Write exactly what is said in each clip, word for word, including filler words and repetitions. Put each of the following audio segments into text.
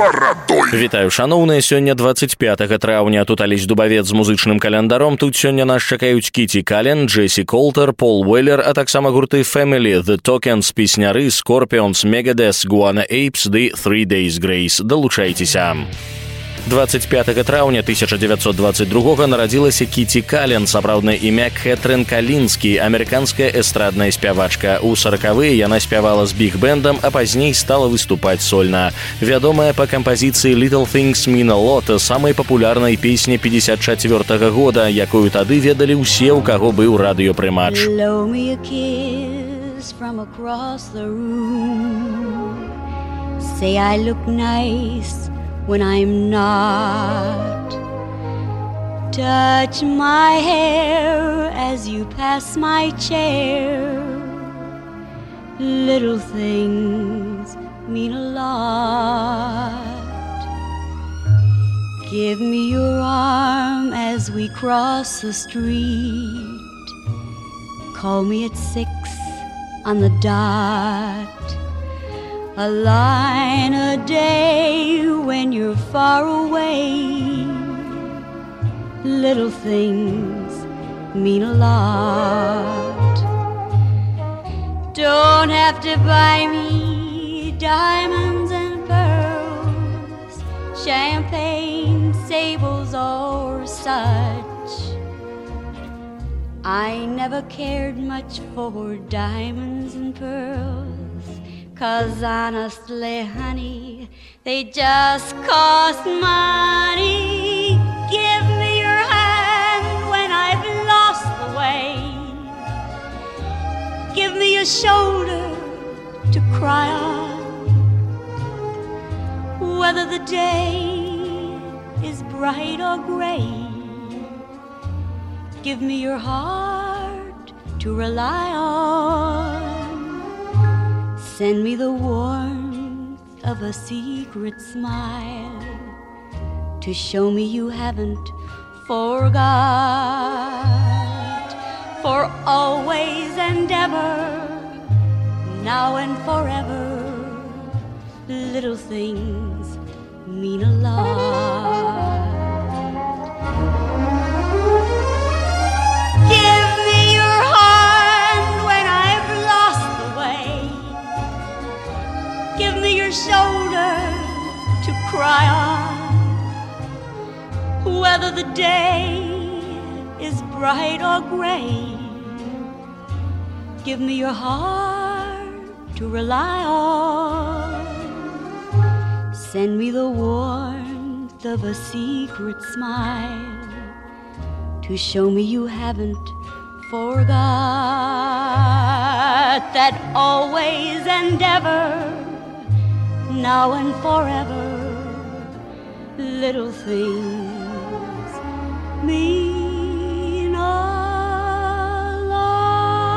барадой. Вітаю, шаноўныя, сёння двадцать пятага траўня. Тут Алесь Дубавец з музычным календаром. Тут сёння нас чакаюць Кіті Кален, Джесі Колтер, Пол Уэллер, а таксама гурты Family, The Tokens, песняры, Scorpions, Megadeth, Guana Apes ды Three Days Grace. Далучайцеся. двадцать пятага траўня тысяча девятьсот двадцать другога нарадзілася Кіті Кален, сапраўднае імя Кэтрин Калінскі, амерыканская эстрадная спявачка. У сорокавыя яна спявала з біг-бэндам, а пазней стала выступаць сольна. Вядомая па кампазіцыі Little Things Mean a Lot, самай папулярнай песні пятьдесят четвёртага года, якую тады ведалі ўсе, у каго быў радыёпрымач. Blow me a kiss from across the room. Say I look nice when I'm not. Touch my hair as you pass my chair. Little things mean a lot. Give me your arm as we cross the street. Call me at six on the dot. A line a day when you're far away. Little things mean a lot. Don't have to buy me diamonds and pearls, champagne, sables or such. I never cared much for diamonds and pearls, 'cause honestly, honey, they just cost money. Give me your hand when I've lost the way. Give me a shoulder to cry on, whether the day is bright or gray. Give me your heart to rely on. Send me the warmth of a secret smile to show me you haven't forgot. For always and ever, now and forever, little things mean a lot. Give me your hand when I've lost the way. Give me your shoulder to cry on, whether the day is bright or gray. Give me your heart to rely on. Send me the warmth of a secret smile to show me you haven't forgot. That always and ever, now and forever, little things mean a lot.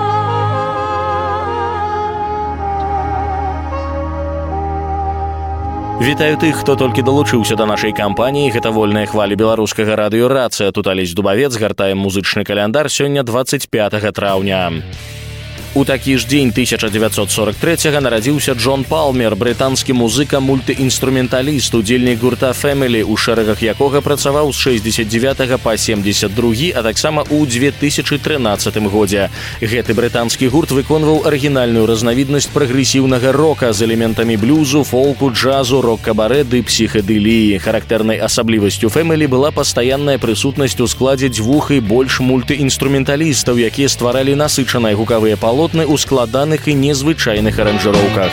Вітаю тых, хто толькі далучыўся да нашай кампаніі. Гэта вольная хваля беларускага радыё «Рацыя». Тут Алесь Дубавец, гартаем музычны каляндар. Сёння двадцать пятага траўня. У такі ж дзень тысяча девятьсот сорок трэцяга нарадзіўся Джон Палмер, брытанскі музыка, мультыінструменталіст, удзельнік гурта Family, у шэрагах якога працаваў з шэсцьдзесят дзевятага па семьдесят другі, а таксама ў две тысячы трынаццатым годзе. Гэты брытанскі гурт выконваў арыгінальную разнавіднасць прагрэсіўнага рока з элементамі блюзу, фолку, джазу, рок-кабарэ ды псіхадэліі. Характэрнай асаблівасцю Family была пастаянная прысутнасць у складзе дзвюх і больш мультыінструменталістаў, якія стваралі насычаныя гукавыя палотны у складаных і незвычайных аранжыроўках.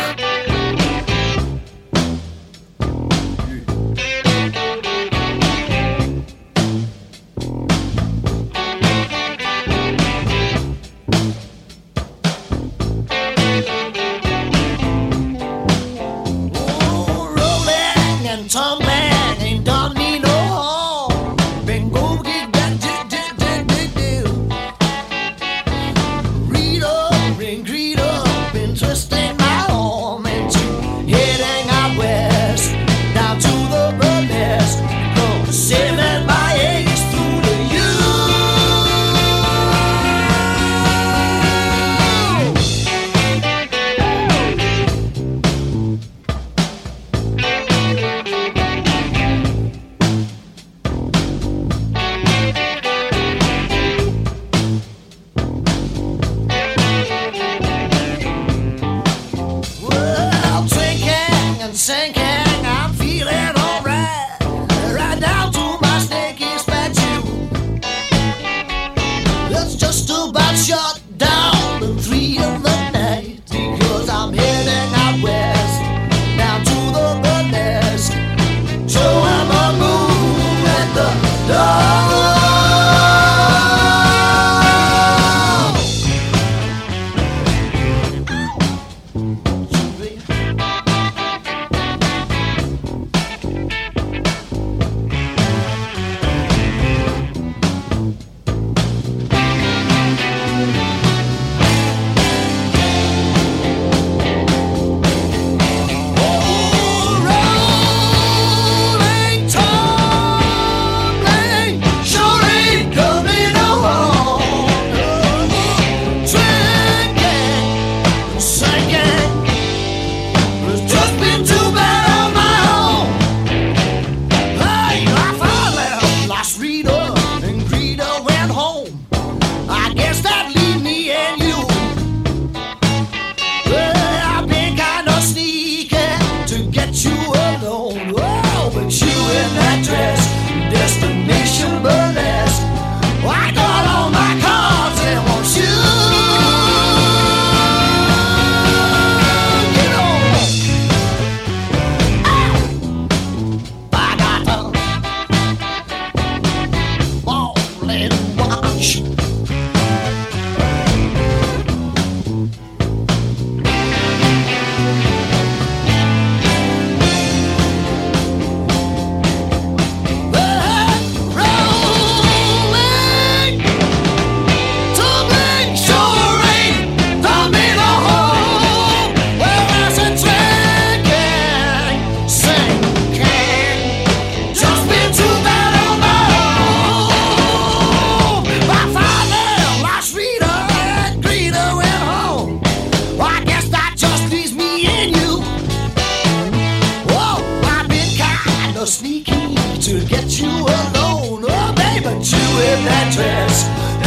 Greet up and twist my arm.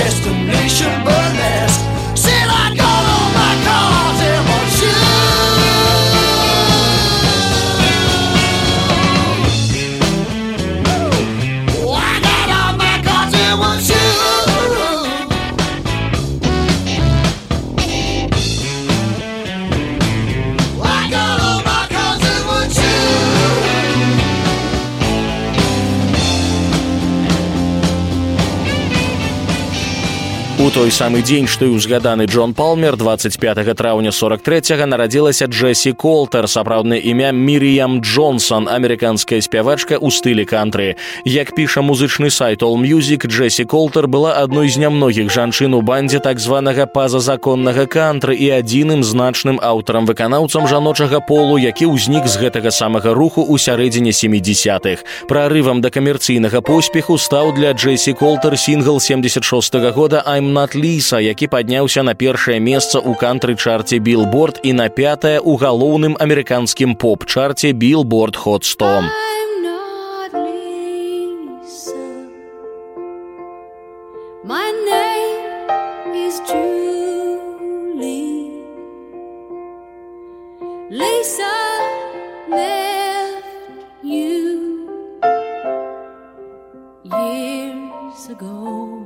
destination burlesque. Said I got all my cars in one shoe. Oh, I got all my cars in one shoe. I got all my cars in one shoe. У той самы дзень, што і ўзгаданы Джон Палмер, двадцать пятага траўня сорок трэцяга нарадзілася Джесі Колтер, сапраўднае імя Мір'ям Джонсон, амерыканская спявачка ў стылі кантры. Як піша музычны сайт AllMusic, Джесі Колтер была адной з нямногіх жанчын у бандзе так званага пазазаконнага кантры і адзіным значным аўтарам-выканаўцам жаночага полу, які ўзнік з гэтага самага руху ў сярэдзіне сямідзясятых. Прарывам да камерцыйнага поспеху стаў для Джесі Колтер сінгл семьдесят шостага года «I'm not Lisa», які падняўся на першае месца ў кантры-чарце Billboard і на пятае ў галоўным амерыканскім поп-чарце Billboard Hot сто. I'm not Lisa. My name is Julie. Lisa left you years ago.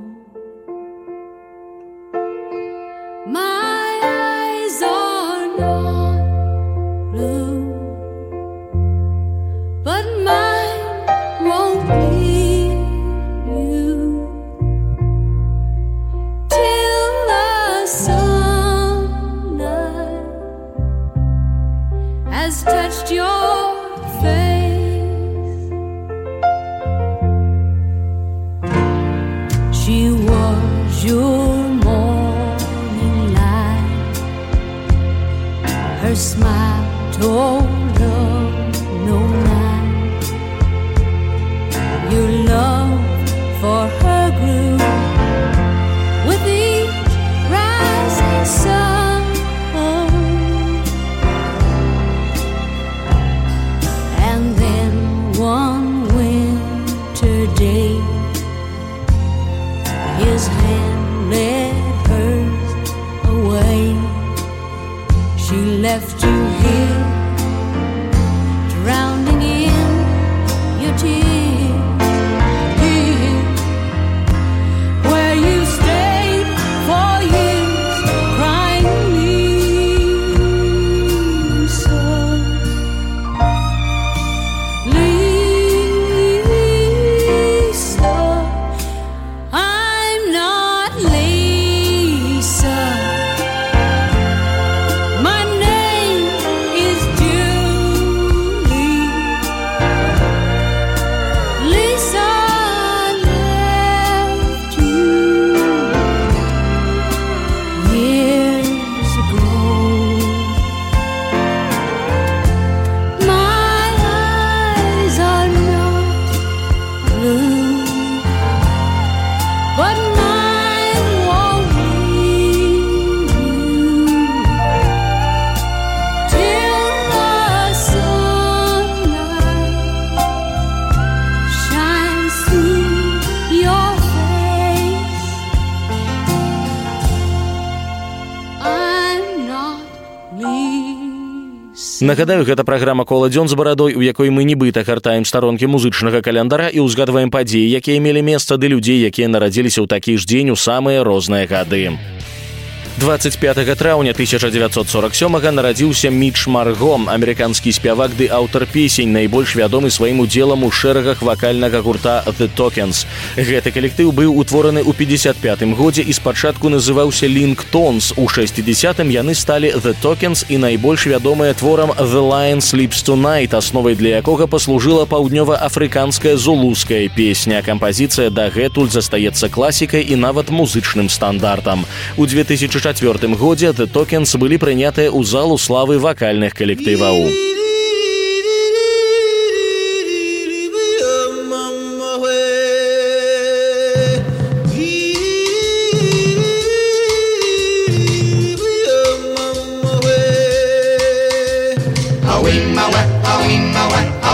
My eyes are not blue, but mine won't leave you till the sunlight has touched your face. She was your her smile told of no night. Your love for her grew with each rising sun, and then one winter day his hand led hers away. She left you here, drowning in your tears, here, where you stayed for years, crying Lisa, Lisa. I'm not Lisa. Нагадаю, гэта праграма «Кола дзён з барадой», у якой мы нібыта гартаем старонкі музычнага календара і ўзгадваем падзеі, якія мелі месца, ды людзей, якія нарадзіліся ў такі ж дзень у самыя розныя гады. двадцать пятага траўня тысяча дзевяцьсот сорок сёмага нарадзіўся Міч Марго, амерыканскі спявак ды аўтар песень, найбольш вядомы сваім удзелам у шэрагах вакальнага гурта The Tokens. Гэты калектыў быў утвораны ў пятьдесят пятым годзе і спачатку называўся Lingtones. У шэсцідзесятым яны сталі The Tokens і найбольш вядомыя творам The Lion Sleeps Tonight, асновай для якога паслужыла паўднёва-афрыканская зулуская песня. Кампазіцыя дагэтуль застаецца класікай і нават музычным стандартам. У две тысячи чацвёртым годзе The Tokens былі прынятыя ў залу славы вакальных калектываў.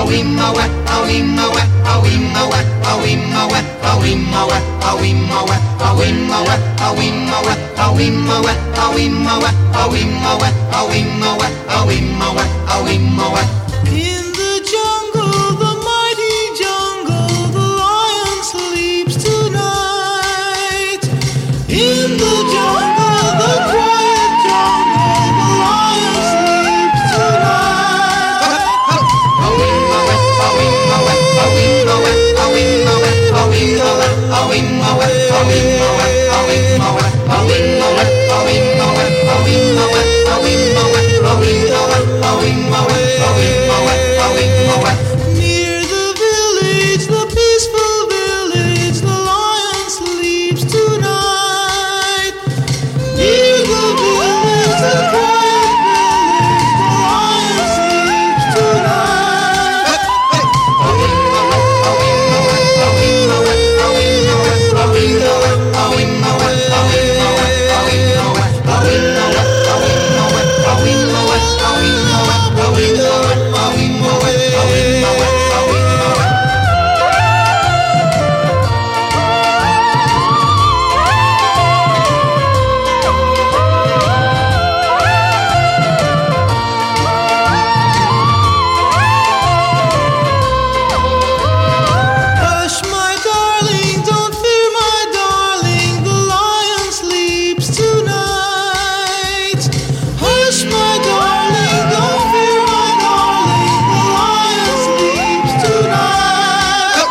Awi mawa, awi mawa, awi mawa, awi mawa, awi mawa. In the jungle, the mighty jungle, the lion sleeps tonight. In the jungle, the quiet jungle, the lion sleeps tonight. Near the village, the peaceful village, the lion sleeps tonight. Near the village, the quiet village, the lion sleeps tonight. Hush, my darling, don't fear, my darling, the lion sleeps tonight. Hush, my darling, don't fear, my darling, the lion sleeps tonight.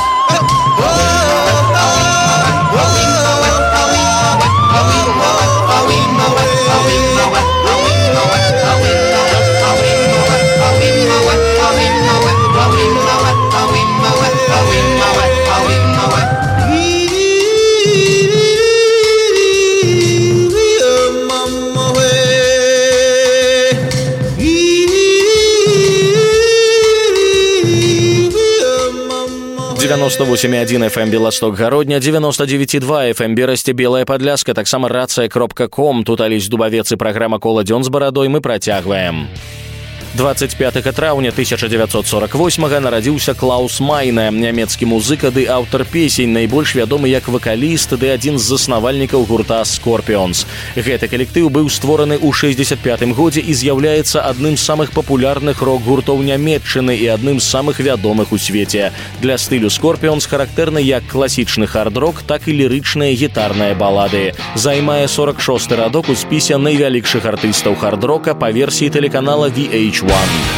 девяносто восемь и один эф эм Белосток Гародня, девяносто девять и два эф эм Берасці Белая Падляска, таксама рацыя кропка ком. Тут Алесь Дубавец і праграма «Кола дзён з барадой» мы працягваем. двадцать пятага траўня тысяча дзевяцьсот сорок восьмага нарадзіўся Клаус Майне, нямецкі музыка ды аўтар песень, найбольш вядомы як вакаліст ды адзін з заснавальнікаў гурта Scorpions. Гэты калектыў быў створаны ў шэсцьдзесят пятым годзе і з'яўляецца адным з самых папулярных рок-гуртоў Нямецчыны і адным з самых вядомых у свеце. Для стылю Scorpions характэрны як класічны хард-рок, так і лірычныя гітарныя балады. Займае сорок шосты радок у спісе найвялікшых артыстаў хард-рока па версіі тэлеканала ви эйч один.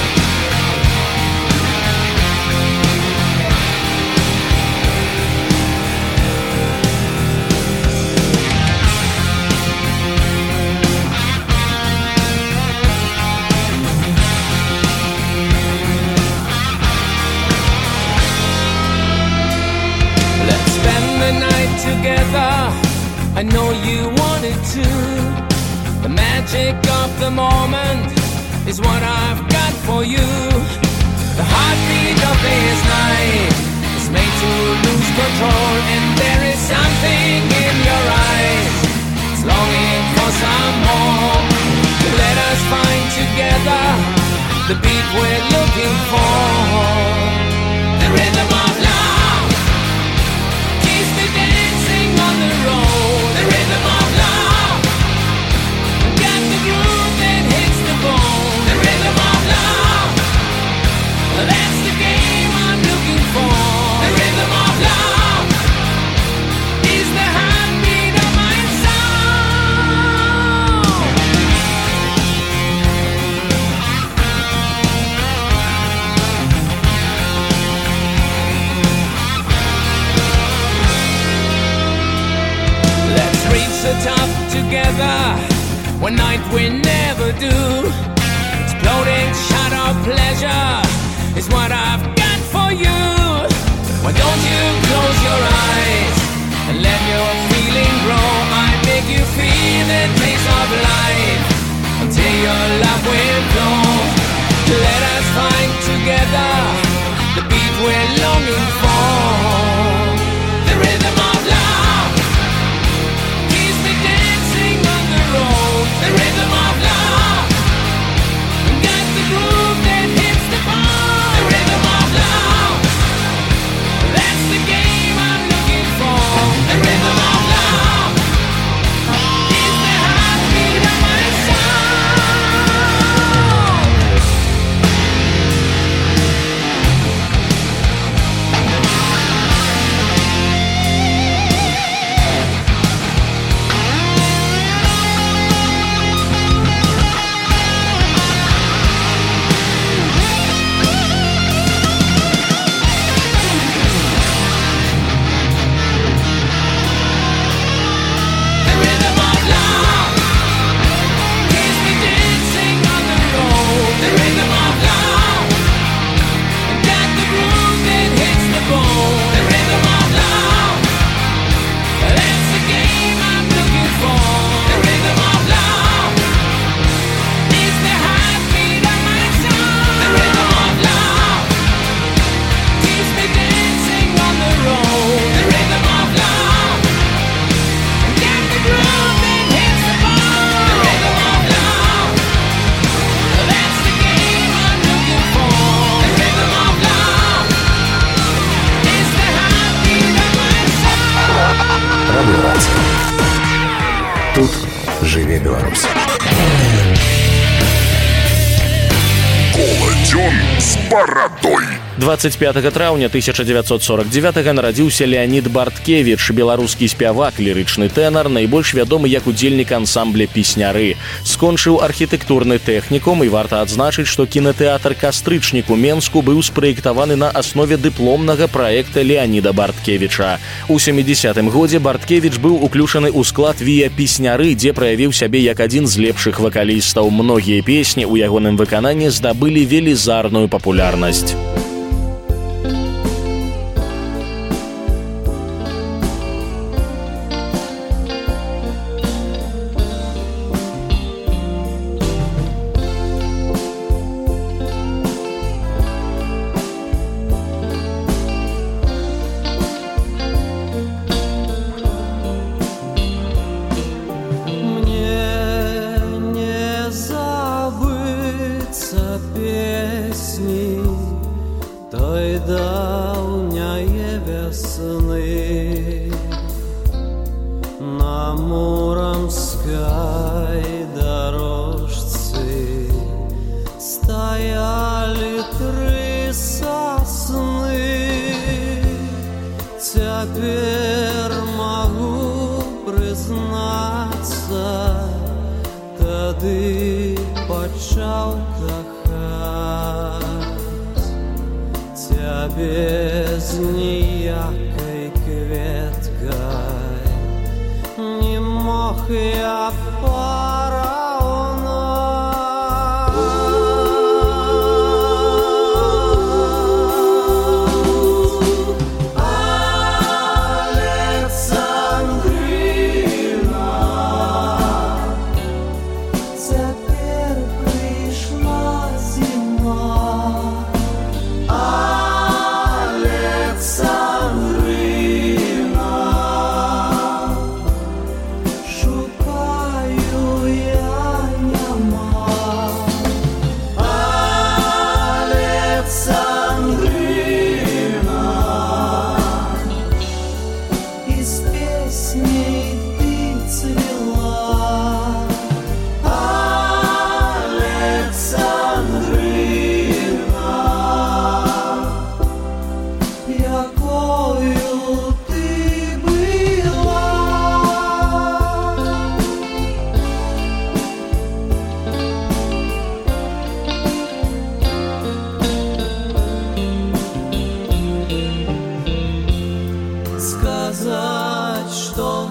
Let's spend the night together. I know you wanted to. The magic of the moment is what I've got for you. The heartbeat of this night is made to lose control, and there is something in your eyes. It's longing for some more. Let us find together the beat we're looking for. The rhythm of love keeps me dancing on the road. The rhythm of love got the groove that hits the bone. The rhythm of love, that's the game I'm looking for. The rhythm of love is the heartbeat of my soul. Let's reach the top together, one night we never do. Exploding shot of pleasure is what I've got for you. Why don't you close your eyes and let your feeling grow? I make you feel the taste of life until your love will flow. Let us find together the beat we're longing for. The rhythm of love keeps me dancing on the road. The rhythm of love got the groove that hits the bone. The rhythm of love, that's the game I'm looking for. The rhythm of love. Тут жыве Беларусь. Коладзён з барадой. двадцать пятага траўня тысяча дзевяцьсот сорок девятага нарадзіўся Леанід Барткевіч, беларускі спявак, лірычны тэнар, найбольш вядомы як удзельнік ансамбля «Песняры». Скончыў архітэктурны тэхнікум, і варта адзначыць, што кінатэатр «Кастрычнік» у Менску быў спраектаваны на аснове дыпломнага праекта Леаніда Барткевіча. У сямідзесятым годзе Барткевіч быў уключаны ў склад віа «Песняры», дзе праявіў сябе як адзін з лепшых вакалістаў. Многія песні ў ягоным выкананні здабылі велізарную папулярнасць. На муромской дорожце стояли три сосны. Теперь могу признаться, тады почал кохать тебе з ніякой кветкой. Не мог я сказать, что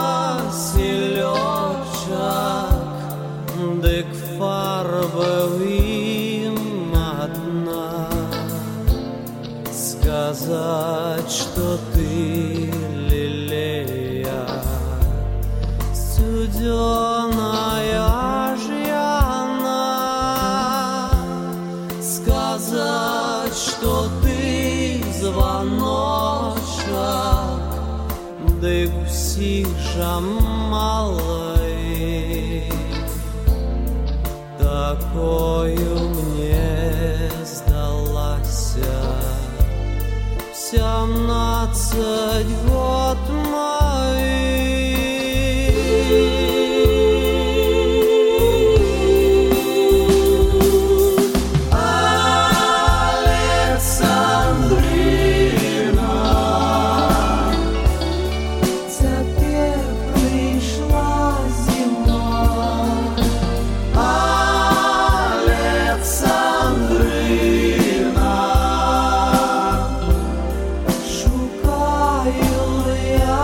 Василёчек, дык фарба им одна. Сказать, что ты лилея студеная жьяна. Сказать, что ты звоночек, дык всіх жа малой. Такою мне сдалася семнадцать год моих. Шукаю я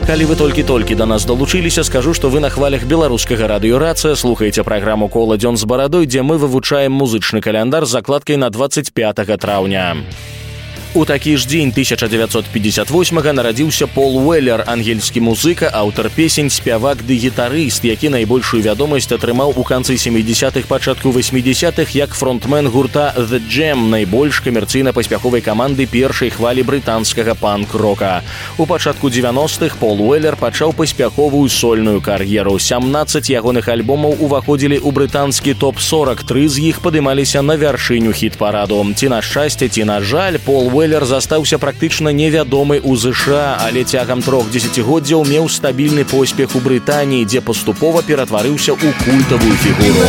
Калі вы толькі-толькі да нас далучыліся, скажу, што вы на хвалях беларускага радыёрацыя слухаеце праграму «Кола дзён з барадой», дзе мы вывучаем музычны каляндар з закладкай на двадцать пятага траўня. У такі ж дзень тысяча дзевяцьсот пятьдесят восьмага нарадзіўся Пол Уэллер, ангельскі музыка, аўтар песень, спявак ды гітарыст, які найбольшую вядомасць атрымаў у канцы сямідзесятых, пачатку васьмідзесятых як фронтмен гурта The Jam, найбольш камерцыйна паспяховай каманды першай хвалі брытанскага панк-рока. У пачатку дзевяностых Пол Уэллер пачаў паспяховую сольную кар'еру. сямнаццаць ягоных альбомаў уваходзілі ў брытанскі топ сорок, тры з іх падымаліся на вяршыню хіт-параду. Ці на шчасце, ці на жаль, Пол Уэллер застаўся практычна невядомы ў ЗША, але цягам трох дзесяцігоддзяў меў стабільны поспех у Брытаніі, дзе паступова ператварыўся ў культавую фігуру.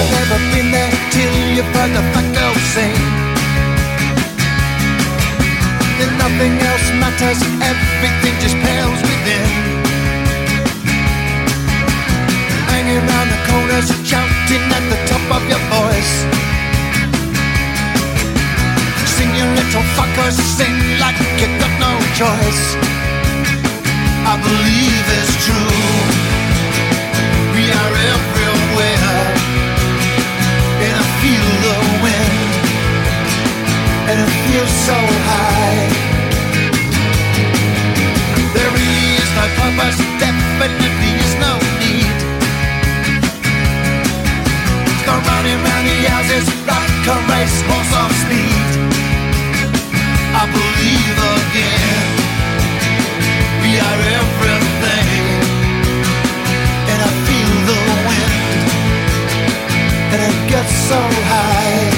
Little fuckers sing like you got no choice. I believe it's true. We are everywhere, and I feel the wind, and it feels so high. There is no purpose, definitely is no need. Go round and round the houses like a racehorse of speed. I believe again, we are everything, and I feel the wind, and it gets so high.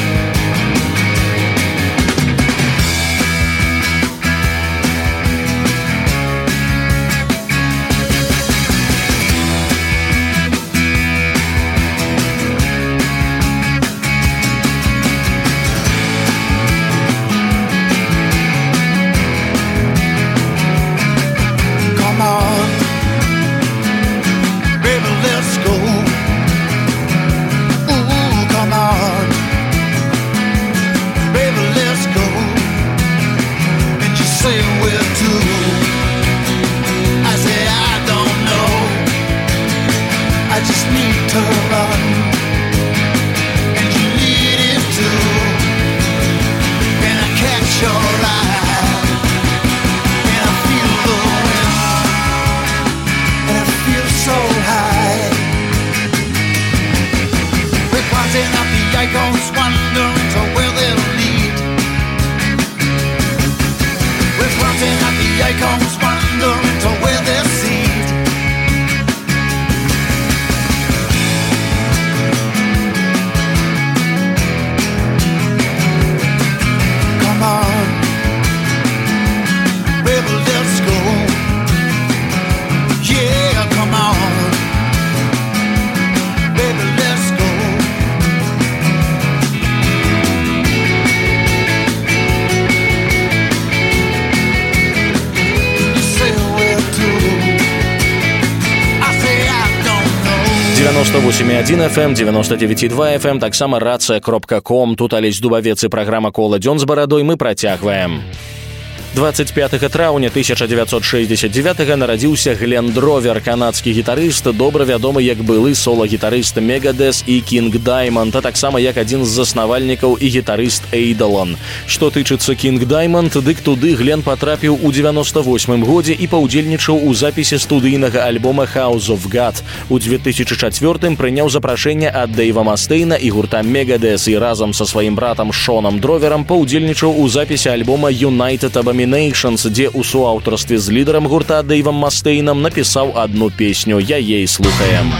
девяносто восемь и один эф эм, девяносто девять и два эф эм, таксама рация кропка ком. Тут Алесь Дубавец і праграма «Кола дзён з барадой» мы працягваем. двадцать пятага траўня тысяча дзевяцьсот шэсцьдзесят дзевятага нарадзіўся Глен Дровер, канадскі гітарыст, добра вядомы як былы сола-гітарыст Megadeth і King Diamond, а таксама як адзін з заснавальнікаў і гітарыст Eidolon. Што тычыцца King Diamond, дык туды Глен патрапіў у девяносто восьмым годзе і паўдзельнічаў у запісе студыйнага альбома House of God. У две тысячи чацвёртым прыняў запрашэнне ад Дэйва Мастейна і гурта Megadeth і разам са сваім братам Шонам Дроверам паўдзельнічаў у запісе альбома United Abominations, дзе ў суаўтарстве з лідарам гурта Дэйвам Мастейнам напісаў адну песню. Яе і слухаем.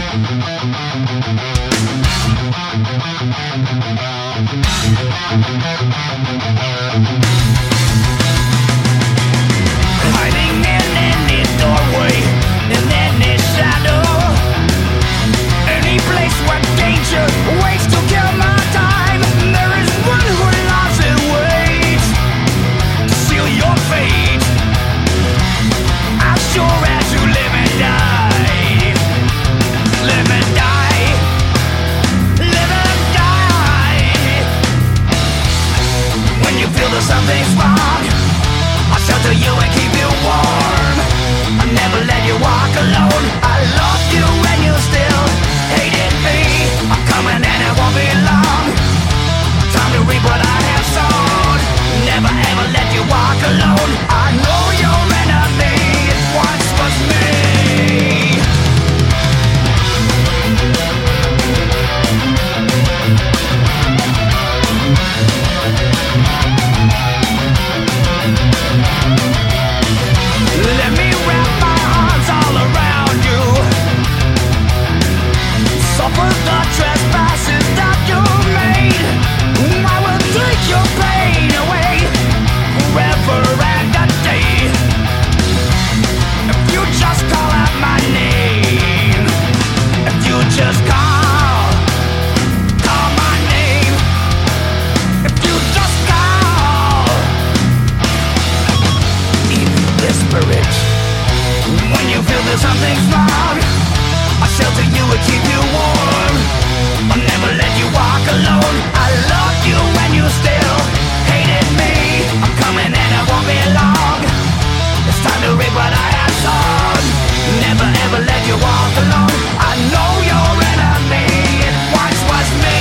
Hiding in any doorway, in any shadow, any place where danger waits to kill my time. There is one who loves and waits to seal your fate. As sure as you live and die, live and die, live and die. When you feel that something's wrong, I'll shelter you and keep you warm. I never let you walk alone. I loved you when you still hated me. I'm coming and it won't be long. Time to reap what I have sown. Never ever let you walk alone. I know your enemy, it once was me. Let me wrap my arms all around you. Suffer the trespasses that you made. I will take your pain away forever and a day. If you just call out my name, if you just call, call my name, if you just call, even whisper it. When you feel that something's wrong, I'll shelter you and keep you warm. I'll never let you walk alone. I loved you when you still hated me. I'm coming and it won't be long. It's time to reap what I have sown. Never ever let you walk alone. I know your enemy, it once was me.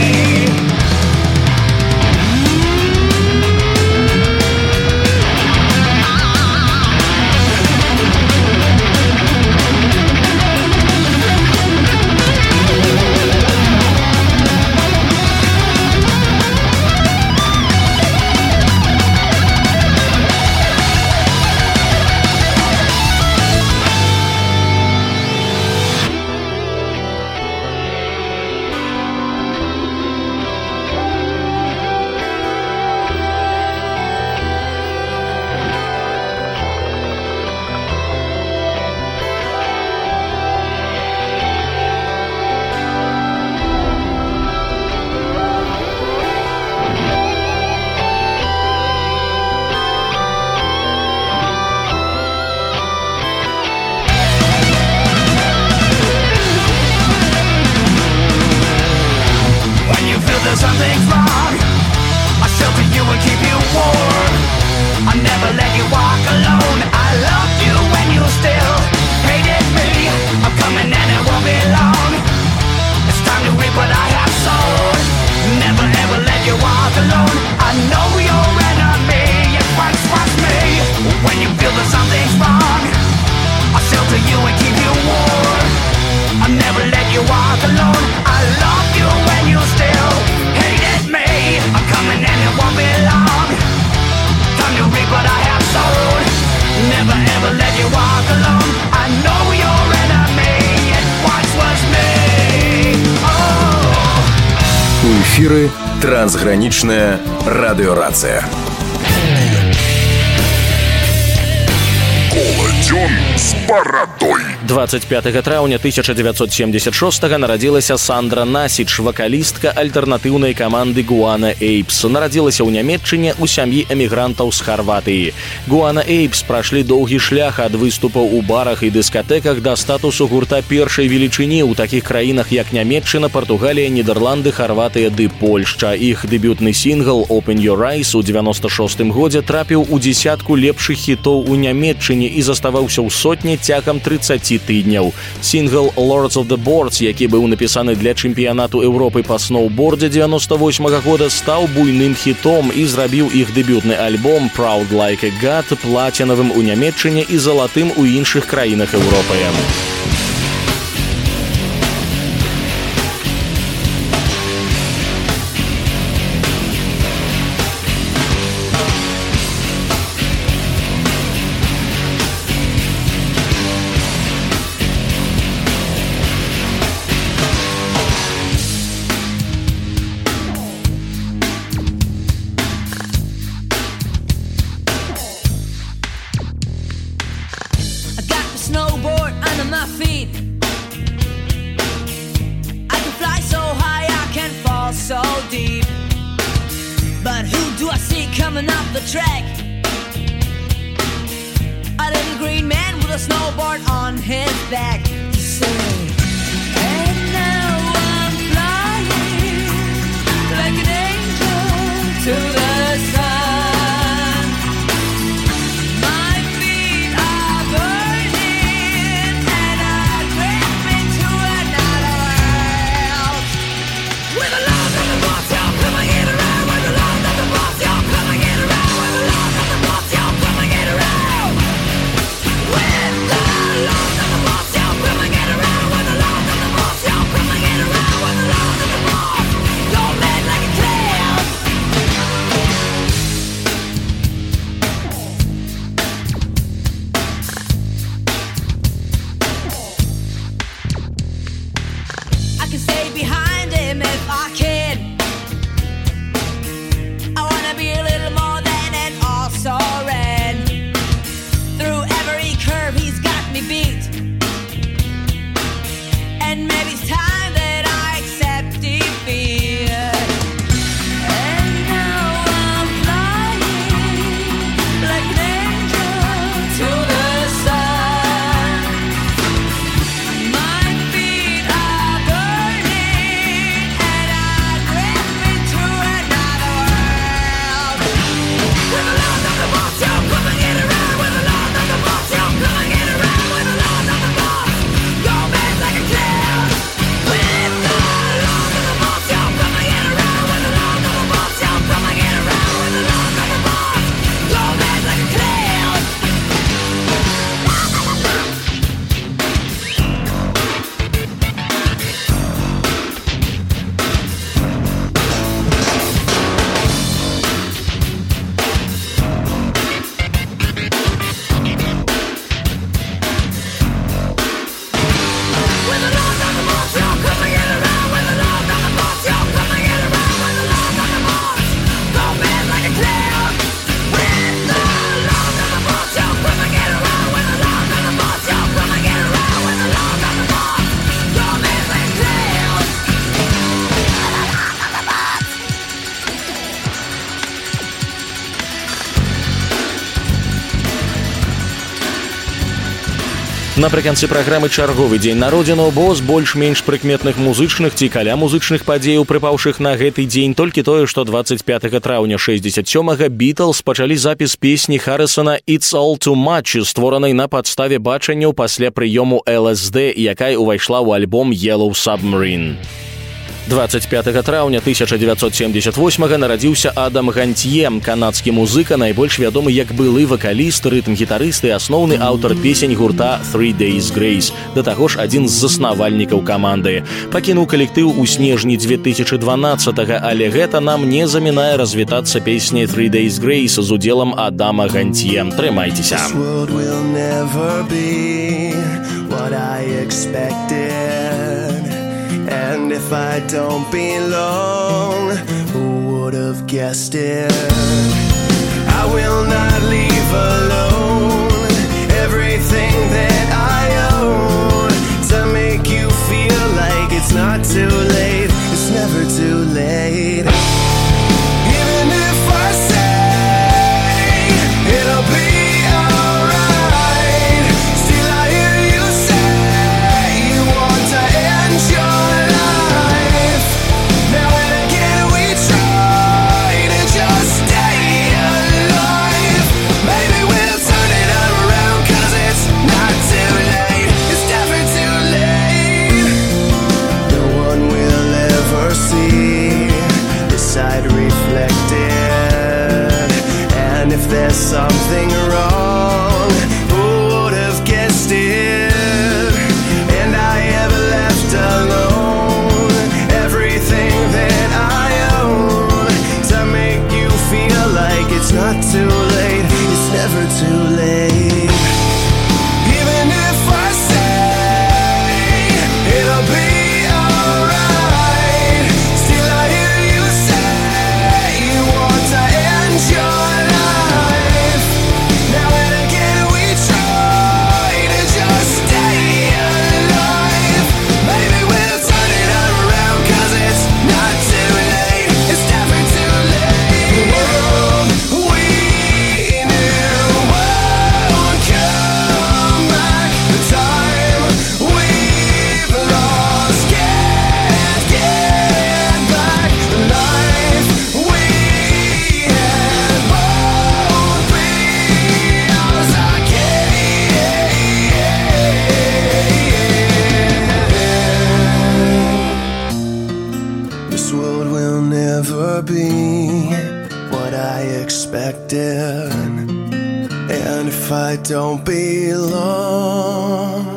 Something's wrong, I'll shelter you and keep you warm. I'll never let you walk alone. I loved you when you still hated me. I'm coming and it won't be long. It's time to reap what I have sown. Never ever let you walk alone. I know your enemy, it once was me. When you feel that something's wrong, I'll shelter you and keep you warm. I'll never let you walk alone. I loved you when you still hated me. I'm coming and it won't be long. Time to reap what I have sown. Never ever let you walk alone. I know your enemy, it once was me. Oh. У эфиры трансграничная радиорация. Колодён с барадой. двадцать пятага траўня тысяча дзевяцьсот семьдесят шостага нарадзілася Сандра Насіч, вакалістка альтэрнатыўнай каманды Guana Apes. Нарадзілася ў Нямецчыне ў сям'і эмігрантаў з Харватыі. Guana Apes прайшлі доўгі шлях ад выступаў у барах і дыскатэках да статусу гурта першай велічыні ў такіх краінах, як Нямецчына, Партугалія, Нідерланды, Харватыя ды Польшча. Іх дэбютны сінгл «Open Your Eyes» у дзевяносто шостым годзе трапіў у дзесятку лепшых хітоў у Нямецчыне і заставаўся ў сотні цягам трыццаці тыдняў. Сінгл «Lords of the Boards», які быў напісаны для чэмпіянату Еўропы па сноўбордзе дзевяносто восьмага года, стаў буйным хітом і зрабіў іх дэбютны альбом «Proud Like a God» плацінавым у Нямецчыне і залатым у іншых краінах Еўропы. Snowboard under my feet. I can fly so high, I can fall so deep. But who do I see coming up the track? A little green man with a snowboard on his back. To say, and now I'm flying like an angel to the sun. My feet are burning. Напрыканцы праграмы чарговы дзень народзіну, бо з больш-менш прыкметных музычных ці каля музычных падзеяў, прыпаўшых на гэты дзень, толькі тое, што дваццаць пятага траўня шэсцьдзесят сёмага Beatles пачалі запіс песні Харрысона «It's All Too Much», створанай на падставе бачанняў пасля прыёму эл эс ди, якая ўвайшла ў альбом «Yellow Submarine». дваццаць пятага траўня тысяча дзевяцьсот семьдесят восьмага нарадзіўся Адам Гантье, канадскі музыка, найбольш вядомы як былы вакаліст, рытм-гітарыст і асноўны аўтар песень гурта «Three Days Grace», да таго ж адзін з заснавальнікаў каманды. Пакінуў калектыў у снежні две тысячы дванаццатага, але гэта нам не замінае развітацца песняй «Three Days Grace» з удзелам Адама Гантье. Трымайцеся. And if I don't belong, who would have guessed it? I will not leave alone everything that I own to make you feel like it's not too late. It's never too late. Even if I say it'll be alright, still I hear you say you want to end your there's something wrong, who would have guessed it? And I have left alone everything that I own to make you feel like it's not too late. It's never too late. Even if I say it'll be alright, still I hear you say you want to end your and if I don't belong.